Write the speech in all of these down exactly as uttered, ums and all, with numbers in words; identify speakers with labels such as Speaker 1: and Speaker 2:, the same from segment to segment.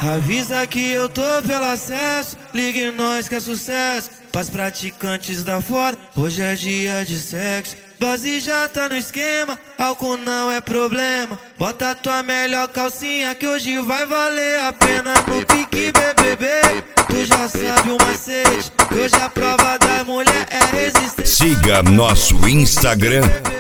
Speaker 1: Avisa que eu tô pelo acesso, ligue nós que é sucesso. Pras praticantes da fora, hoje é dia de sexo. Dose já tá no esquema, álcool não é problema. Bota tua melhor calcinha que hoje vai valer a pena. No pique B B B, tu já sabe o macete. Hoje a prova da mulher é resistência.
Speaker 2: Siga nosso Instagram,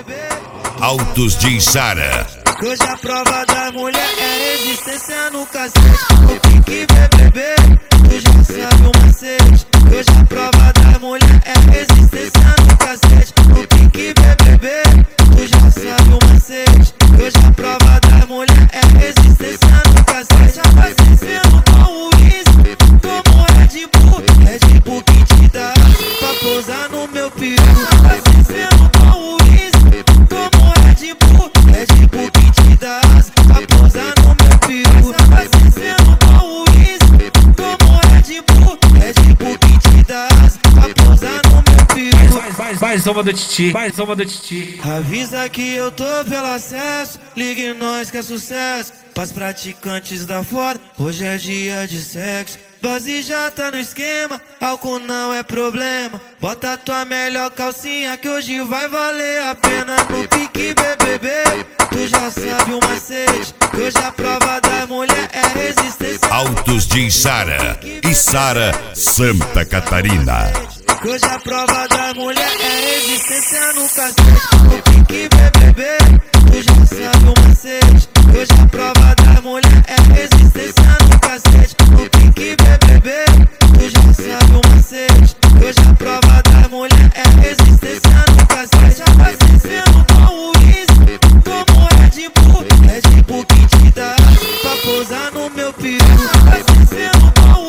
Speaker 2: Autos de Içara.
Speaker 1: Hoje a prova da mulher é resistência no cacete. No pique B B B, tu já sabe o macete. Hoje a prova da mulher é resistência no cacete. No pique B B B, tu já sabe o macete. Hoje a prova da mulher é resistência no cacete. Abastecendo com o uísque, tomo Red Bull. Red Bull que te dá pra pousar no meu peru. Abastecendo com o uísque, tomo Red Bull. Red Bull que te dá pra pousar no meu peru. Abastecendo com o uísque, tomo Red Bull. Red Bull que te dá pra pousar no meu peru.
Speaker 3: Faz, faz, faz uma do Titi, faz uma do Titi.
Speaker 1: Avisa que eu tô pelo acesso, ligue nós que é sucesso. Pras praticantes da fora, hoje é dia de sexo. Dose já tá no esquema, álcool não é problema. Bota tua melhor calcinha que hoje vai valer a pena. No pique B B B, tu já sabe o macete. Hoje a prova da mulher é resistência.
Speaker 2: Autos de Içara, Içara, Santa Catarina.
Speaker 1: Hoje a prova da mulher é resistência no cacete. No pique B B B, tu já sabe o macete. Hoje a prova da mulher é resistência no cacete. No pique B B B, tu já sabe o macete. Hoje a prova da mulher é resistência no cacete. Abastecendo com o uísque, tomo Red Bull. Red Bull que te dá pra pousar no meu peru. Abastecendo com o